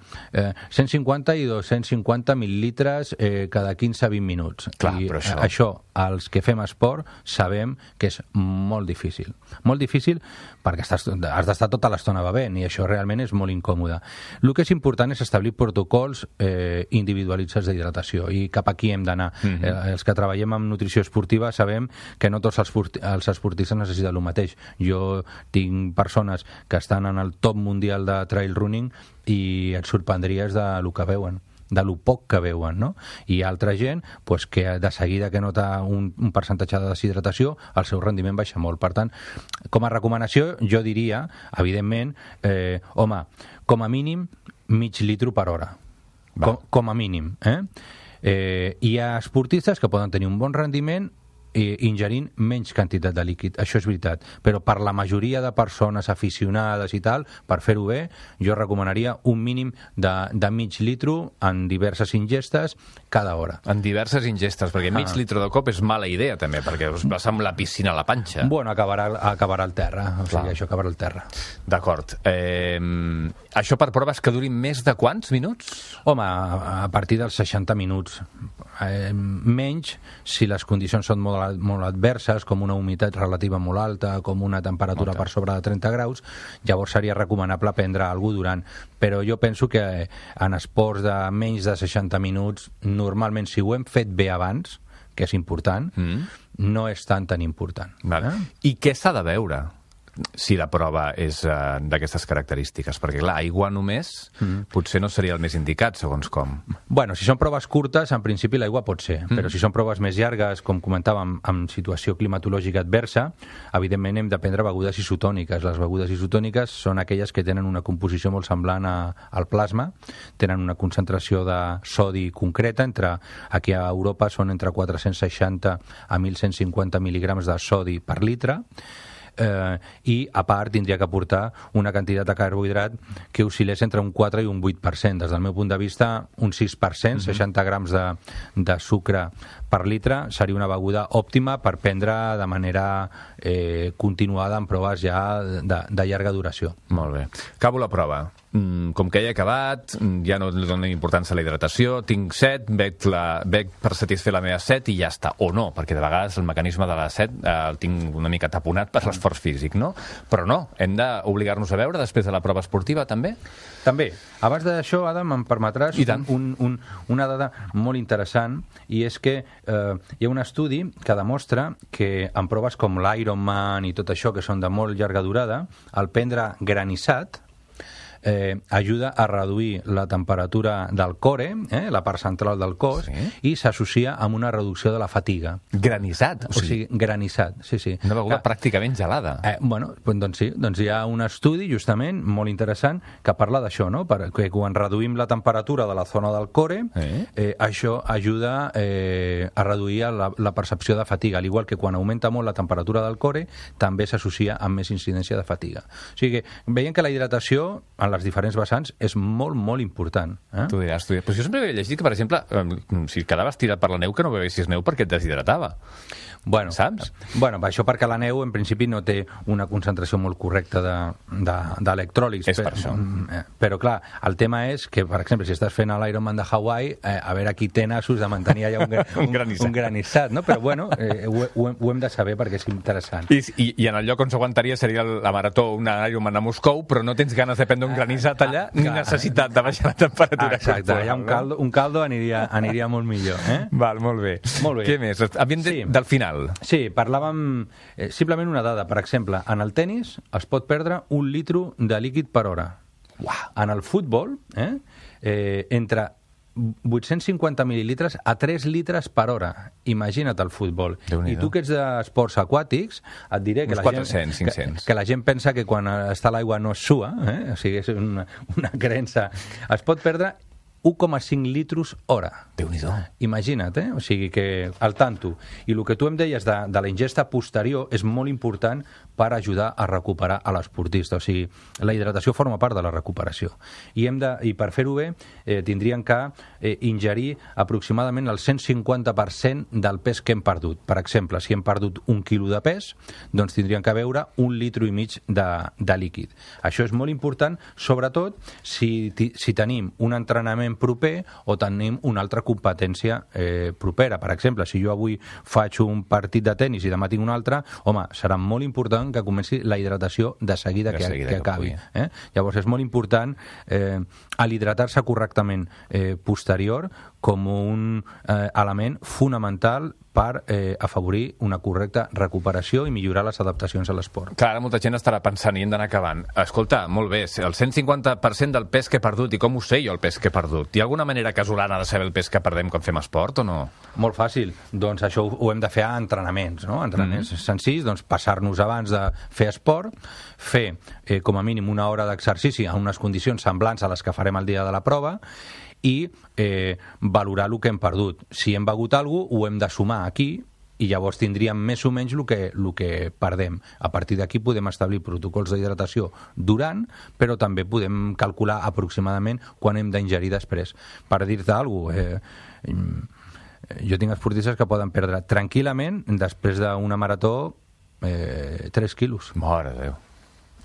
S3: 150 i 250 mil·lilitres cada 15-20 minuts.
S1: Clar,
S3: i
S1: però
S3: això, els que fem esport, sabem que és molt difícil. Molt difícil perquè has d'estar tota l'estona bevent, i això realment és molt incòmode. El que és important és establir protocols individualitzats d'hidratació, i cap aquí hem d'anar. Els que treballem en nutrició esportiva sabem que no tots els esportistes necessiten el mateix. Jo tinc persones que estan en el top mundial de trail running i et sorprendries del que veuen, de lo poc que veuen, no? I altra gent pues, que de seguida que nota un percentatge de deshidratació, el seu rendiment baixa molt. Per tant, com a recomanació, jo diria, evidentment, home, com a mínim mig litro per hora. Com a mínim. Hi ha esportistes que poden tenir un bon rendiment ingerint menys quantitat de líquid, això és veritat, però per la majoria de persones aficionades i tal, per fer-ho bé, jo recomanaria un mínim de mig litro en diverses ingestes cada hora.
S1: En diverses ingestes, perquè mig litre de cop és mala idea també, perquè us vas amb la piscina a la panxa.
S3: Bueno, acabarà al terra, o sigui, això acabarà al terra.
S1: D'acord. Això per proves que durin més de quants minuts?
S3: Home, a partir dels 60 minuts. Menys si les condicions són molt adverses, com una humitat relativa molt alta, com una temperatura per sobre de 30 graus, llavors seria recomanable prendre alguna cosa durant. Però jo penso que en esports de menys de 60 minuts, normalment si ho hem fet bé abans, que és important, no és tan important.
S1: I què s'ha de veure? si la prova és d'aquestes característiques? Perquè, clar, aigua només potser no seria el més indicat, segons com.
S3: Bueno, si són proves curtes, en principi l'aigua pot ser, però si són proves més llargues, com comentàvem, amb situació climatològica adversa, evidentment hem de prendre begudes isotòniques. Les begudes isotòniques són aquelles que tenen una composició molt semblant al plasma, tenen una concentració de sodi concreta, aquí a Europa són entre 460 a 1.150 mil·lígrams de sodi per litre, i a part tindria que aportar una quantitat de carbohidrat que oscil·lés entre un 4 i un 8%. Des del meu punt de vista, un 6%, 60 grams de sucre per litre seria una beguda òptima per prendre de manera continuada en proves ja de llarga duració.
S1: Molt bé. Acabo la prova. Com que ja he acabat, ja no dono importància a la hidratació, tinc set, veig per satisfer la meva set i ja està. O no, perquè de vegades el mecanisme de la set el tinc una mica taponat per l'esforç físic, no? Però no, hem d'obligar-nos a beure després de la prova esportiva, també?
S3: També. Abans d'això, Adam, em permetràs una dada molt interessant, i és que hi ha un estudi que demostra que en proves com l'Ironman i tot això, que són de molt llarga durada, el prendre granissat ajuda a reduir la temperatura del core, la part central del cos, i s'associa amb una reducció de la fatiga.
S1: Granissat?
S3: O sigui, granissat, sí.
S1: Una beguda pràcticament gelada.
S3: Bueno, doncs sí, hi ha un estudi justament molt interessant que parla d'això, no? Perquè quan reduïm la temperatura de la zona del core, això ajuda a reduir la percepció de fatiga, al igual que quan augmenta molt la temperatura del core, també s'associa amb més incidència de fatiga. O sigui que veiem que la hidratació en les diferents vessants és molt, molt important.
S1: Tu diràs. Però jo sempre havia llegit que, per exemple, si quedaves tirat per la neu, que no bevessis neu perquè et deshidratava.
S3: Bueno,
S1: saps?
S3: Bueno, això perquè la neu en principi no té una concentració molt correcta d'electròlits.
S1: És per això.
S3: Però clar, el tema és que, per exemple, si estàs fent l'Ironman de Hawaii, a veure qui té nassos de mantenir allà un granissat, no? Però bueno, ho hem de saber perquè és interessant.
S1: I en el lloc on s'aguantaria seria la marató, una Ironman a Moscou, però no tens ganes de prendre un granissat allà, ni necessitat de baixar la temperatura.
S3: Exacte, allà un caldo aniria molt millor.
S1: Val, molt bé. Què més? Havíem dit del final.
S3: Sí, parlàvem simplement una dada. Per exemple, en el tennis es pot perdre 1 litre de líquid per hora. En el futbol, entre 850 mil·lilitres a 3 litres per hora. Imagina't el futbol. I tu que ets d'esports aquàtics, et diré que la gent pensa que quan està a l'aigua no es sua, o sigui, és una creença. Es pot perdre 1,5 litros hora.
S1: Déu-n'hi-do.
S3: Imagina't, o sigui que al tanto. I el que tu em deies de la ingesta posterior és molt important per ajudar a recuperar a l'esportista. O sigui, la hidratació forma part de la recuperació. I per fer-ho bé tindríem que ingerir aproximadament el 150% del pes que hem perdut. Per exemple, si hem perdut 1 quilo de pes, doncs tindríem que beure 1,5 litres de líquid. Això és molt important, sobretot si tenim un entrenament proper o tenim una altra competència propera. Per exemple, si jo avui faig un partit de tennis i demà tinc un altre, home, serà molt important que comenci la hidratació de seguida que acabi. Llavors és molt important l'hidratar-se correctament posterior com un element fonamental per afavorir una correcta recuperació i millorar les adaptacions a l'esport.
S1: Clar, ara molta gent estarà pensant i hem d'anar acabant. Escolta, molt bé, el 150% del pes que he perdut, i com ho sé jo el pes que he perdut? Hi ha alguna manera casolana de saber el pes que perdem quan fem esport o no?
S3: Molt fàcil. Doncs això ho hem de fer a entrenaments, no? Entrenaments senzills, doncs passar-nos abans de fer esport, fer com a mínim 1 hora d'exercici en unes condicions semblants a les que farem el dia de la prova, i valorar el que hem perdut. Si hem begut alguna cosa, ho hem de sumar aquí i llavors tindríem més o menys el que perdem. A partir d'aquí podem establir protocols d'hidratació durant, però també podem calcular aproximadament quan hem d'ingerir després. Per dir-te alguna cosa, jo tinc esportistes que poden perdre tranquil·lament, després d'una marató, 3 quilos.
S1: Mare de Déu.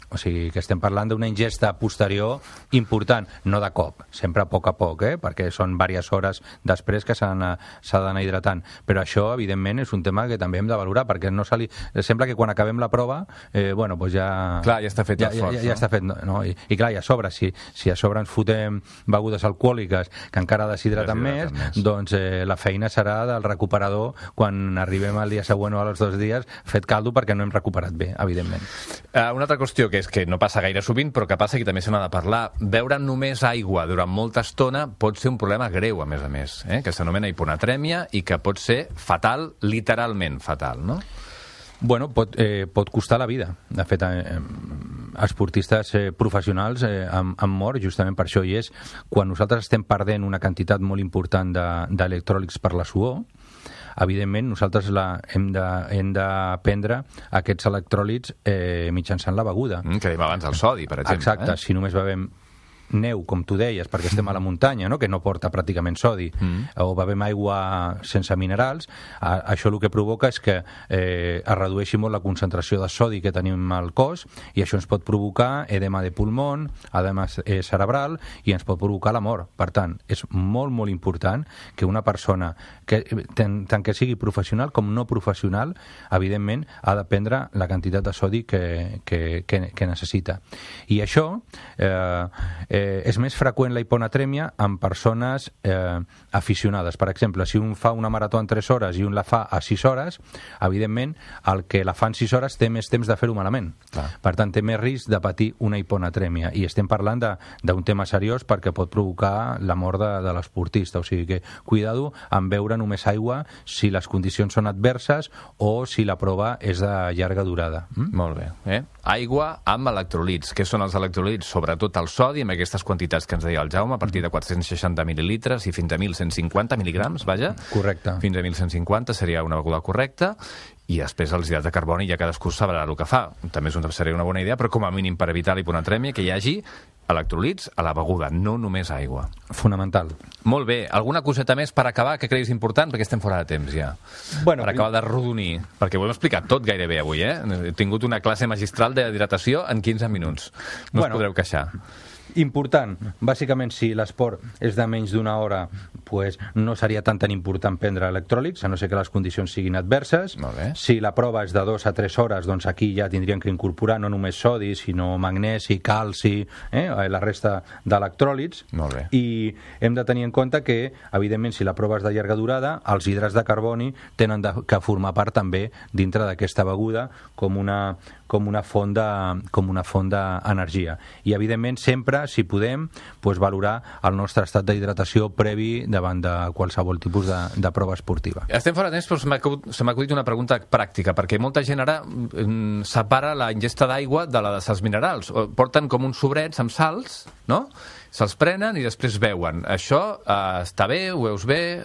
S3: O sigui, que estem parlant d'una ingesta posterior important, no de cop, sempre a poc, perquè són diverses hores després que s'ha d'anar hidratant. Però això, evidentment, és un tema que també hem de valorar, perquè no sembla que quan acabem la prova, doncs ja...
S1: Clar, ja està fet l'esforç.
S3: Ja està fet, no? I clar, i a sobre, si a sobre ens fotem begudes alcohòliques que encara deshidraten més, doncs la feina serà del recuperador quan arribem al dia següent o als 2 dies fet caldo perquè no hem recuperat bé, evidentment.
S1: Una altra qüestió que és que no passa gaire sovint, però que passa que també se n'ha de parlar. Beure només aigua durant molta estona pot ser un problema greu, a més, que s'anomena hiponatrèmia i que pot ser fatal, literalment fatal, no?
S3: Bueno, pot costar la vida. De fet, esportistes professionals han mort justament per això, i és quan nosaltres estem perdent una quantitat molt important d'electròlits per la suor. Evidentment, nosaltres hem de prendre aquests electròlits mitjançant la beguda.
S1: Que dèiem abans, el sodi, per exemple.
S3: Exacte, si només bevem neu, com tu deies, perquè estem a la muntanya, no? Que no porta pràcticament sodi, o bevem aigua sense minerals, això el que provoca és que es redueixi molt la concentració de sodi que tenim al cos, i això ens pot provocar edema de pulmó, edema cerebral, i ens pot provocar la mort. Per tant, és molt, molt important que una persona, tant que sigui professional com no professional, evidentment, ha de prendre la quantitat de sodi que necessita. I això és més freqüent la hiponatrèmia en persones aficionades. Per exemple, si un fa una marató en 3 hores i un la fa a 6 hores, evidentment, el que la fa en 6 hores té més temps de fer-ho malament. Per tant, té més risc de patir una hiponatrèmia. I estem parlant d'un tema seriós perquè pot provocar la mort de l'esportista. O sigui que, cuidado en beure només aigua si les condicions són adverses o si la prova és de llarga durada.
S1: Molt bé. Aigua amb electrolits. Què són els electrolits? Sobretot el sodi, amb aquestes quantitats que ens deia el Jaume, a partir de 460 mil·lilitres i fins a 1.150 mil·ligrams, vaja.
S3: Correcte.
S1: Fins a 1.150 seria una beguda correcta, i després els hidrats de carboni ja cadascú sabrà el que fa. També seria una bona idea, però com a mínim per evitar la hiponatrèmia, que hi hagi electrolits a la beguda, no només aigua.
S3: Fonamental.
S1: Molt bé. Alguna coseta més per acabar que creguis important? Perquè estem fora de temps ja. Per acabar de rodonir. Perquè ho hem explicat tot gairebé avui, He tingut una classe magistral d'hidratació en 15 minuts. No us podreu queixar.
S3: Important. Bàsicament, si l'esport és de menys d'1 hora, pues no seria tan important prendre electròlits, a no ser que les condicions siguin adverses. Si la prova és de 2 a 3 hores, doncs aquí ja tindríem que incorporar no només sodi, sinó magnesi, calci, la resta d'electròlits. I hem de tenir en compte que, evidentment, si la prova és de llarga durada, els hidrats de carboni tenen que formar part també dintre d'aquesta beguda com una font d'energia. I, evidentment, sempre, si podem, valorar el nostre estat d'hidratació previ davant de qualsevol tipus de prova esportiva.
S1: Estem fora de temps, però se m'ha acudit una pregunta pràctica, perquè molta gent ara separa la ingesta d'aigua de la de sals minerals. Porten com uns sobrets amb sals, no? Se'ls prenen i després beuen. Això està bé? Ho veus bé?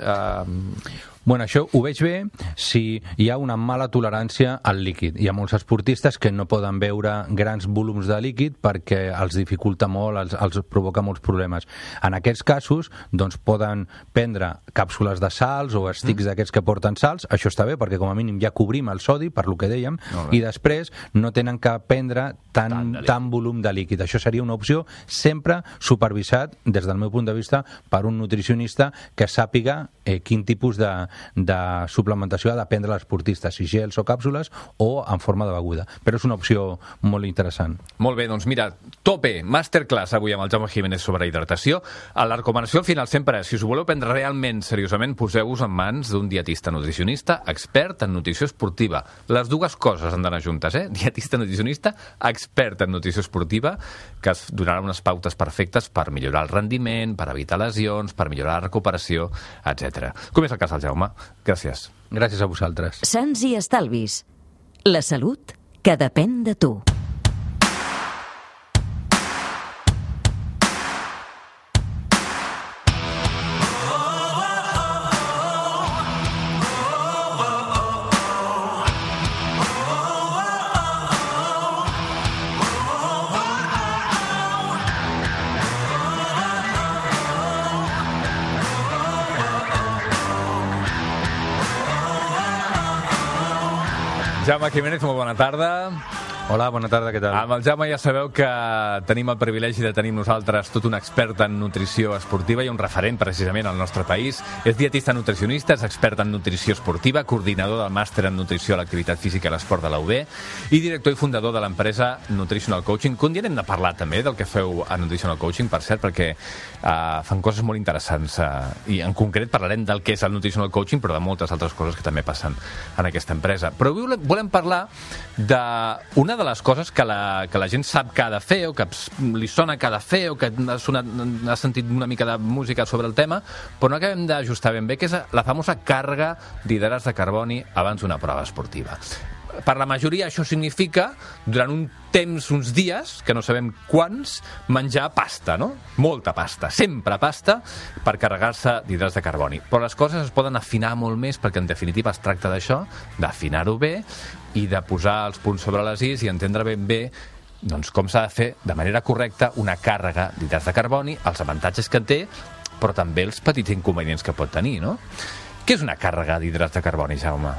S3: Això ho veig bé si hi ha una mala tolerància al líquid. Hi ha molts esportistes que no poden beure grans volums de líquid perquè els dificulta molt, els provoca molts problemes. En aquests casos, doncs poden prendre càpsules de sals o estics d'aquests que porten sals. Això està bé perquè com a mínim ja cobrim el sodi, per lo que dèiem, i després no tenen que prendre tant volum de líquid. Això seria una opció sempre supervisat, des del meu punt de vista, per un nutricionista que sàpiga quin tipus de suplementació ha de prendre l'esportista, si gels o càpsules o en forma de beguda. Però és una opció molt interessant.
S1: Molt bé, doncs mira, tope, masterclass avui amb el Jaume Jiménez sobre hidratació. La recomanació al final sempre és, si us ho voleu prendre realment seriosament, poseu-vos en mans d'un dietista nutricionista expert en nutrició esportiva. Les dues coses han d'anar juntes, dietista nutricionista, expert en nutrició esportiva, que es donarà unes pautes perfectes per millorar el rendiment, per evitar lesions, per millorar la recuperació, etc. Com és el cas del Jaume? Gràcies.
S3: Gràcies a vosaltres.
S2: Sants i estalvis. La salut que depèn de tu.
S1: Jaume Jiménez, molt bona tarda.
S3: Hola, bona tarda, què tal?
S1: Amb el Jaume ja sabeu que tenim el privilegi de tenir nosaltres tot un expert en nutrició esportiva i un referent precisament al nostre país. És dietista nutricionista, és expert en nutrició esportiva, coordinador del màster en nutrició a l'activitat física i l'esport de la UB i director i fundador de l'empresa Nutritional Coaching. Un dia hem de parlar també del que feu a Nutritional Coaching, per cert, perquè fan coses molt interessants i en concret parlarem del que és el Nutritional Coaching, però de moltes altres coses que també passen en aquesta empresa. Però avui volem parlar d'una de les coses que la gent sap que ha de fer o que li sona que ha de fer o que ha sentit una mica de música sobre el tema, però no acabem d'ajustar ben bé, que és la famosa càrrega d'hidrats de carboni abans d'una prova esportiva. Per la majoria això significa, durant un temps, uns dies, que no sabem quants, menjar pasta, no? Molta pasta, sempre pasta, per carregar-se d'hidrats de carboni. Però les coses es poden afinar molt més, perquè en definitiva es tracta d'això, d'afinar-ho bé i de posar els punts sobre les is i entendre ben bé doncs, com s'ha de fer de manera correcta una càrrega d'hidrats de carboni, els avantatges que en té, però també els petits inconvenients que pot tenir, no? Què és una càrrega d'hidrats de carboni, Jaume?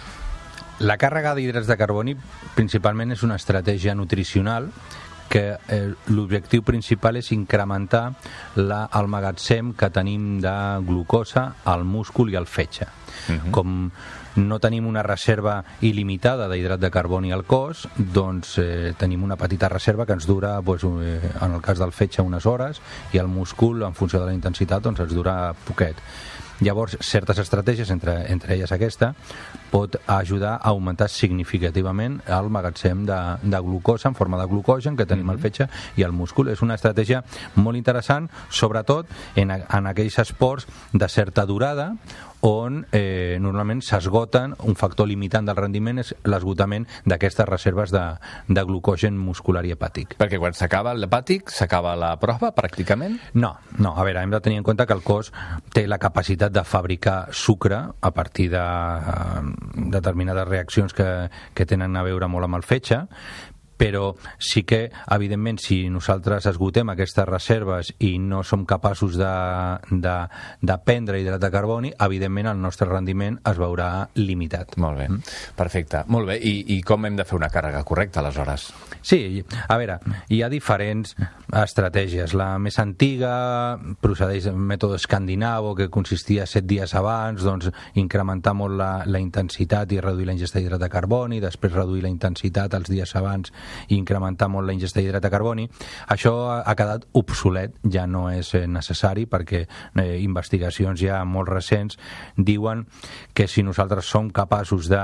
S3: La càrrega d'hidrats de carboni principalment és una estratègia nutricional que l'objectiu principal és incrementar el magatzem que tenim de glucosa al múscul i al fetge. Com no tenim una reserva il·limitada d'hidrat de carboni al cos, doncs tenim una petita reserva que ens dura, en el cas del fetge, unes hores, i el múscul, en funció de la intensitat, doncs ens dura poquet. Llavors, certes estratègies, entre elles aquesta, pot ajudar a augmentar significativament el magatzem de glucosa en forma de glucogen que tenim al fetge i al múscul. És una estratègia molt interessant, sobretot en aquells esports de certa durada on normalment s'esgoten, un factor limitant del rendiment és l'esgotament d'aquestes reserves de glucogen muscular i hepàtic.
S1: Perquè quan s'acaba l'hepàtic, s'acaba la prova, pràcticament?
S3: No, a veure, hem de tenir en compte que el cos té la capacitat de fabricar sucre a partir de determinades reaccions que tenen a veure molt amb el fetge, però sí que, evidentment, si nosaltres esgotem aquestes reserves i no som capaços de prendre hidrat de carboni, evidentment el nostre rendiment es veurà limitat.
S1: Molt bé, perfecte. Molt bé, i com hem de fer una càrrega correcta, aleshores?
S3: Sí, a veure, hi ha diferents estratègies. La més antiga procedeix del mètode escandinavo, que consistia 7 dies abans, doncs incrementar molt la intensitat i reduir la ingesta d'hidrat de carboni, després reduir la intensitat els dies abans i incrementar molt la ingesta d'hidrat de carboni. Això ha quedat obsolet, ja no és necessari, perquè investigacions ja molt recents diuen que si nosaltres som capaços de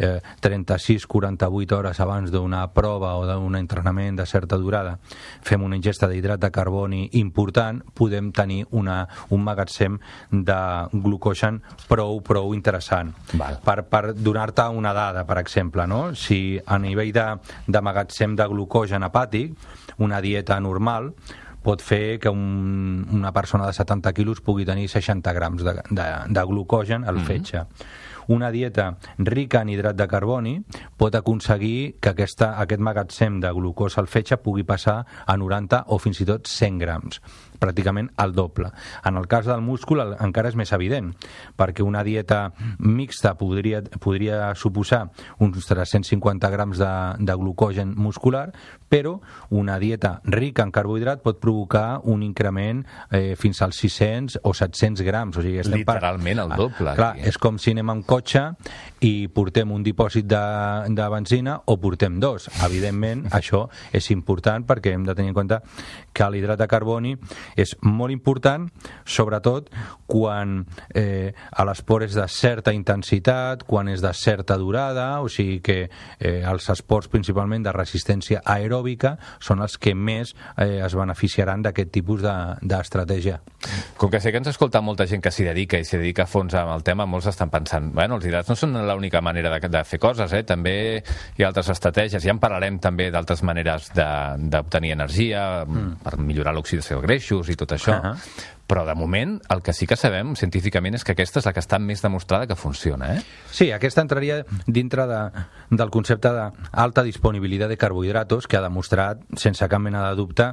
S3: 36-48 hores abans d'una prova o d'un entrenament de certa durada fem una ingesta d'hidrat de carboni important, podem tenir un magatzem de glucogen prou interessant. Per donar-te una dada, per exemple, no? Si a nivell de magatzem de glucogen hepàtic, una dieta normal pot fer que una persona de 70 quilos pugui tenir 60 grams de glucogen al fetge. Una dieta rica en hidrat de carboni pot aconseguir que aquest magatzem de glucosa al fetge pugui passar a 90 o fins i tot 100 grams, pràcticament el doble. En el cas del múscul encara és més evident, perquè una dieta mixta podria suposar uns 350 grams de glucogen muscular, però una dieta rica en carbohidrat pot provocar un increment fins als 600 o 700 grams. O sigui,
S1: literalment el doble.
S3: Clar, és com si anem amb cotxe i portem un dipòsit de benzina o portem dos. Evidentment, això és important perquè hem de tenir en compte que l'hidrat de carboni és molt important, sobretot quan l'esport és de certa intensitat, quan és de certa durada, o sigui que els esports principalment de resistència aeròbica són els que més es beneficiaran d'aquest tipus d'estratègia.
S1: Com que sé que ens escolta molta gent que s'hi dedica i s'hi dedica a fons amb el tema, molts estan pensant, bueno, els hidrats no són l'única manera de fer coses, també hi ha altres estratègies, ja en parlarem també d'altres maneres d'obtenir energia per millorar l'oxidació de greixos i tot això, però de moment el que sí que sabem científicament és que aquesta és la que està més demostrada que funciona,
S3: Sí, aquesta entraria dintre del concepte d'alta disponibilitat de carbohidratos, que ha demostrat sense cap mena de dubte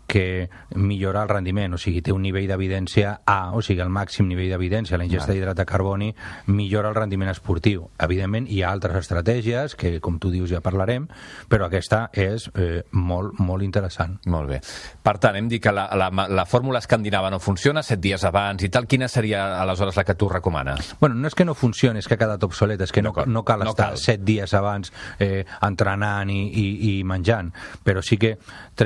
S3: que millora el rendiment, o sigui, té un nivell d'evidència A, o sigui, el màxim nivell d'evidència, la ingesta d'hidrat de carboni millora el rendiment esportiu. Evidentment, hi ha altres estratègies, que com tu dius ja parlarem, però aquesta és molt, molt interessant.
S1: Molt bé. Per tant, hem dit que la fórmula escandinava no funciona, 7 dies abans i tal. Quina seria aleshores la que tu recomanes?
S3: Bueno, no és que no funcioni, és que ha quedat obsolet, és que no cal estar 7 dies abans entrenant i menjant, però sí que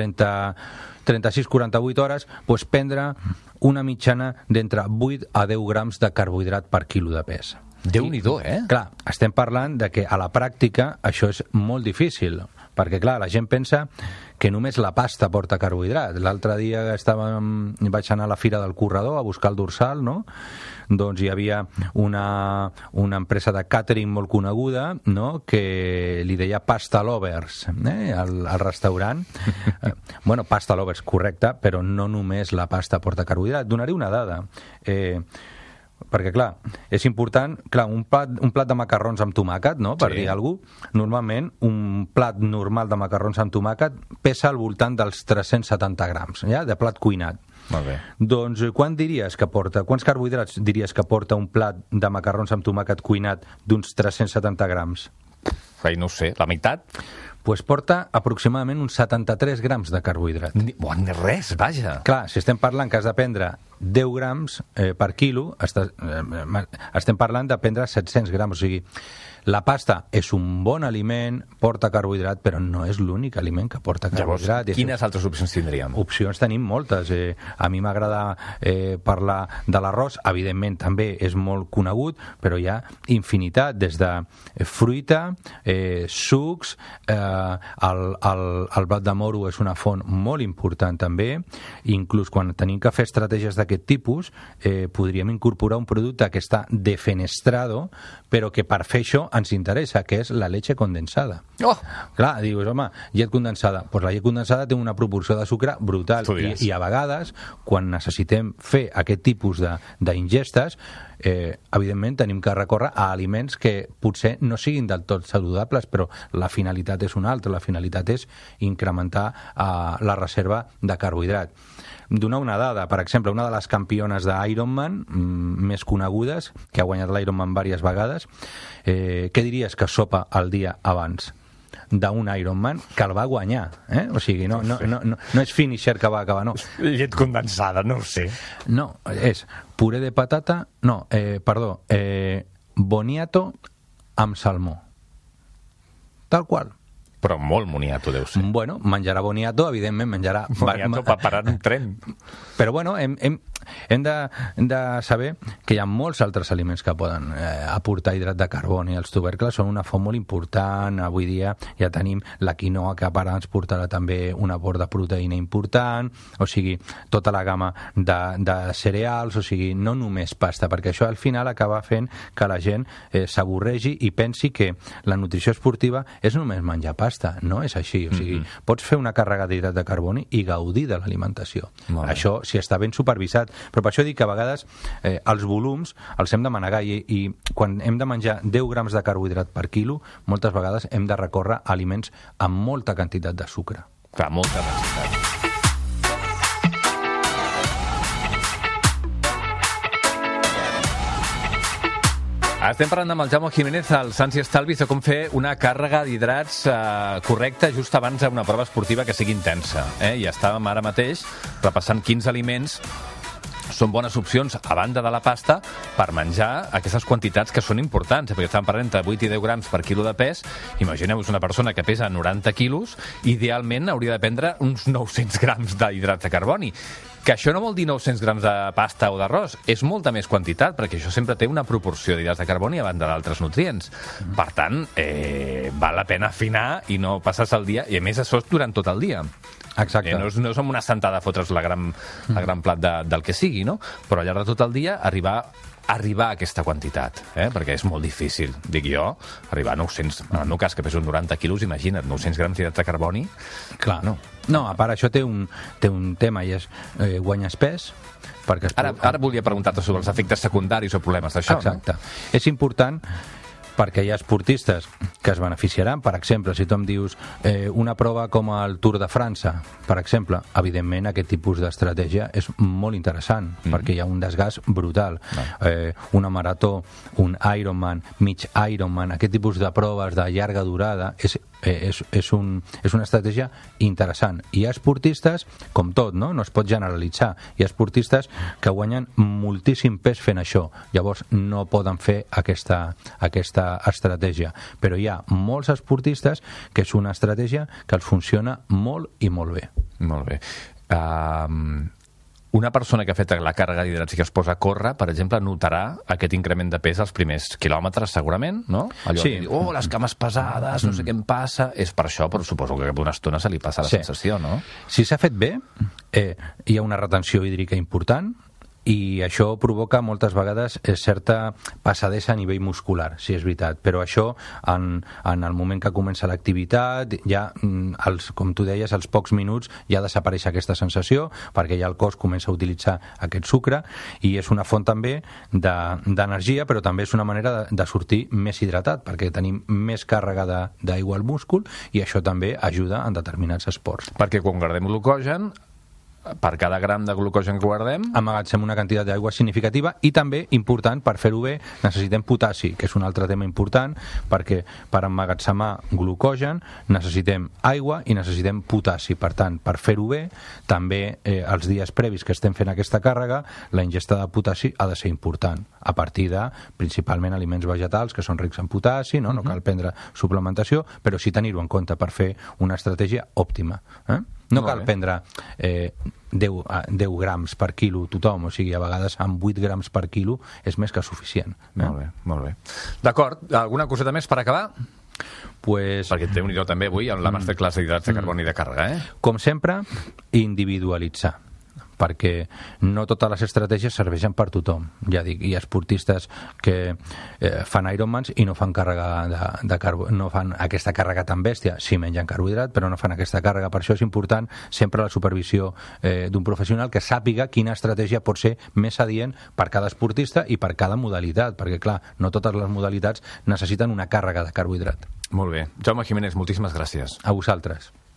S3: 36-48 hores, doncs prendre una mitjana d'entre 8 a 10 grams de carbohidrat per quilo de pes.
S1: Déu-n'hi-do,
S3: Clar, estem parlant de que a la pràctica això és molt difícil, perquè clar, la gent pensa que només la pasta porta carbohidrat. L'altre dia vaig anar a la Fira del Corredor a buscar el dorsal, no? Doncs hi havia una empresa de càtering molt coneguda, no?, que li deia Pasta Lovers al restaurant. Bueno, Pasta Lovers, correcte, però no només la pasta porta carbohidrat. Donaré una dada. Perquè, clar, és important, clar, un plat de macarrons amb tomàquet, no?, per dir alguna cosa, normalment un plat normal de macarrons amb tomàquet pesa al voltant dels 370 grams, ja, de plat cuinat.
S1: Molt bé.
S3: Doncs quants carbohidrats diries que porta un plat de macarrons amb tomàquet cuinat d'uns 370 grams?
S1: No ho sé, la meitat?
S3: Doncs porta aproximadament uns 73 grams de carbohidrat.
S1: Res, vaja.
S3: Clar, si estem parlant que has de prendre 10 grams per quilo, estem parlant de prendre 700 grams, o sigui, la pasta és un bon aliment, porta carbohidrat, però no és l'únic aliment que porta carbohidrat.
S1: Llavors, quines altres opcions tindríem?
S3: Opcions tenim moltes. A mi m'agrada parlar de l'arròs, evidentment també és molt conegut, però hi ha infinitat, des de fruita, sucs, el blat de moro és una font molt important també, inclús quan tenim que fer estratègies d'aquest tipus, podríem incorporar un producte que està defenestrado, però que per fer això ens interessa, que és la leche condensada. Clar, dius, home, llet condensada. Doncs la llet condensada té una proporció de sucre brutal i a vegades, quan necessitem fer aquest tipus d'ingestes, evidentment tenim que recórrer a aliments que potser no siguin del tot saludables, però la finalitat és una altra. La finalitat és incrementar la reserva de carbohidrat. Donar una dada, per exemple, una de les campiones d'Ironman més conegudes, que ha guanyat l'Ironman diverses vegades, què diries que sopa el dia abans d'un Ironman que el va guanyar? O sigui, no és finisher que va acabar, no.
S1: Llet condensada, no ho sé.
S3: No, és puré de patata, boniato amb salmó. Tal qual.
S1: Però molt moniato deu ser.
S3: Bueno, menjarà boniato, evidentment menjarà...
S1: Boniato per parar un tren.
S3: Però bueno, hem de saber que hi ha molts altres aliments que poden aportar hidrat de carboni. Els tubercles són una font molt important. Avui dia ja tenim la quinoa, que ara ens portarà també un aport de proteïna important, o sigui, tota la gamma de cereals, o sigui, no només pasta, perquè això al final acaba fent que la gent s'avorregi i pensi que la nutrició esportiva és només menjar pasta. No és així, o sigui, pots fer una càrrega d'hidrat de carboni i gaudir de l'alimentació. Això, si està ben supervisat. Però per això dic que a vegades els volums els hem de manegar i quan hem de menjar 10 grams de carbohidrat per quilo, moltes vegades hem de recórrer a aliments amb molta quantitat de sucre.
S1: Clar, molta quantitat. Estem parlant amb el Jaume Jiménez, al Sants i Estalvis, de com fer una càrrega d'hidrats correcta just abans d'una prova esportiva que sigui intensa. I estàvem ara mateix repassant quins aliments són bones opcions, a banda de la pasta, per menjar aquestes quantitats que són importants, perquè estàvem parlant entre 8 i 10 grams per quilo de pes. Imagineu-vos una persona que pesa 90 quilos, idealment hauria de prendre uns 900 grams d'hidrats de carboni. Que això no vol dir 900 grams de pasta o d'arròs, és molta més quantitat, perquè això sempre té una proporció d'hidrats de carboni a banda d'altres nutrients. Per tant, val la pena afinar i no passar-se el dia, i a més això és durant tot el dia.
S3: Exacte.
S1: No és com una sentada fotre's la gran plat del que sigui, no? Però al llarg de tot el dia arribar a aquesta quantitat, perquè és molt difícil, dic jo, arribar a 900, en el meu cas que peso 90 quilos, imagina't, 900 grams d'hidrats de carboni.
S3: Clar, no, a part això té un tema, i és guanyes pes, perquè...
S1: Ara volia preguntar-te sobre els efectes secundaris o problemes d'això.
S3: Exacte. No? És important perquè hi ha esportistes que es beneficiaran. Per exemple, si tu em dius una prova com el Tour de França, per exemple, evidentment aquest tipus d'estratègia és molt interessant, perquè hi ha un desgast brutal. Una marató, un Ironman, mig Ironman, aquest tipus de proves de llarga durada és una estratègia interessant. Hi ha esportistes, com tot, no es pot generalitzar, hi ha esportistes que guanyen moltíssim pes fent això, llavors no poden fer aquesta estratègia, però hi ha molts esportistes que és una estratègia que els funciona molt i molt bé.
S1: Molt bé. Una persona que ha fet la càrrega d'hidrats i que es posa a córrer, per exemple, notarà aquest increment de pes als primers quilòmetres, segurament, no? Allò
S3: sí.
S1: que diu, les cames pesades, no sé què em passa... És per això, però suposo que cap una estona se li passa la sensació, no?
S3: Si s'ha fet bé, hi ha una retenció hídrica important, i això provoca moltes vegades certa passadesa a nivell muscular, si és veritat, però això en el moment que comença l'activitat ja, com tu deies, als pocs minuts ja desapareix aquesta sensació perquè ja el cos comença a utilitzar aquest sucre i és una font també d'energia, però també és una manera de sortir més hidratat perquè tenim més càrrega d'aigua al múscul i això també ajuda en determinats esports.
S1: Perquè quan guardem glucogen, per cada gram de glucogen que guardem
S3: amagatzem una quantitat d'aigua significativa i també, important, per fer-ho bé necessitem potassi, que és un altre tema important perquè per emmagatzemar glucogen necessitem aigua i necessitem potassi, per tant, per fer-ho bé també els dies previs que estem fent aquesta càrrega, la ingesta de potassi ha de ser important, a partir de principalment aliments vegetals que són rics en potassi, no cal prendre suplementació, però sí tenir-ho en compte per fer una estratègia òptima. No cal prendre 10 grams per quilo tothom, o sigui, a vegades amb 8 grams per quilo és més que suficient.
S1: Molt bé. D'acord, alguna coseta més per acabar? Perquè Déu-n'hi-do també avui amb la masterclass d'hidrats de carboni de càrrega,
S3: Com sempre, individualitzar, perquè no totes les estratègies serveixen per tothom. Ja dic, hi ha esportistes que fan Ironmans i no fan càrrega no fan aquesta càrrega tan bèstia, sí mengen carbohidrat, però no fan aquesta càrrega. Per això és important sempre la supervisió d'un professional que sàpiga quina estratègia pot ser més adient per cada esportista i per cada modalitat, perquè clar, no totes les modalitats necessiten una càrrega de carbohidrat.
S1: Molt bé. Jaume Jiménez, moltíssimes gràcies.
S3: A vosaltres.